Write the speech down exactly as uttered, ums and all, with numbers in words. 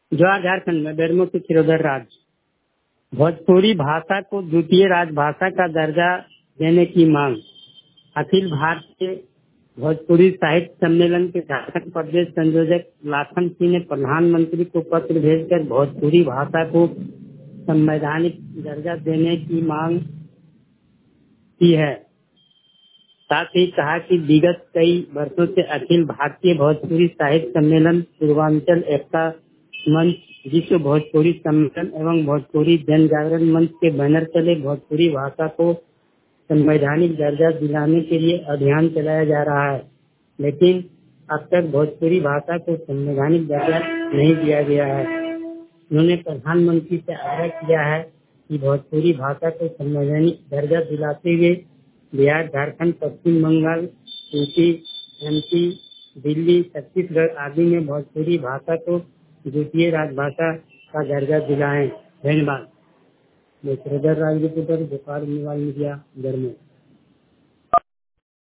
जवाहर झारखंड में बेरमो के खिरोधर राज भोजपुरी भाषा को द्वितीय राजभाषा का दर्जा देने की मांग। अखिल भारतीय भोजपुरी साहित्य सम्मेलन के झारखंड प्रदेश संयोजक लाखन सिंह ने प्रधानमंत्री को पत्र भेजकर भोजपुरी भाषा को संवैधानिक दर्जा देने की मांग की है। साथ ही कहा कि विगत कई वर्षों से अखिल भारतीय भोजपुरी साहित्य सम्मेलन, पूर्वांचल एकता मंच, विश्व भोजपुरी सम्मेलन एवं भोजपुरी जन जागरण मंच के बैनर तले भोजपुरी भाषा को संवैधानिक दर्जा दिलाने के लिए अभियान चलाया जा रहा है, लेकिन अब तक भोजपुरी भाषा को संवैधानिक दर्जा नहीं दिया गया है। उन्होंने प्रधानमंत्री से आग्रह किया है कि भोजपुरी भाषा को संवैधानिक दर्जा दिलाते हुए बिहार, झारखंड, पश्चिम बंगाल, यूपी, एमपी, दिल्ली, छत्तीसगढ़ आदि में भोजपुरी भाषा को द्वितीय राजभाषा का दर्जा दिलाएं। धन्यवाद। मैं Khirodhar Raj reporter, Bhopal mobile media, Bermo.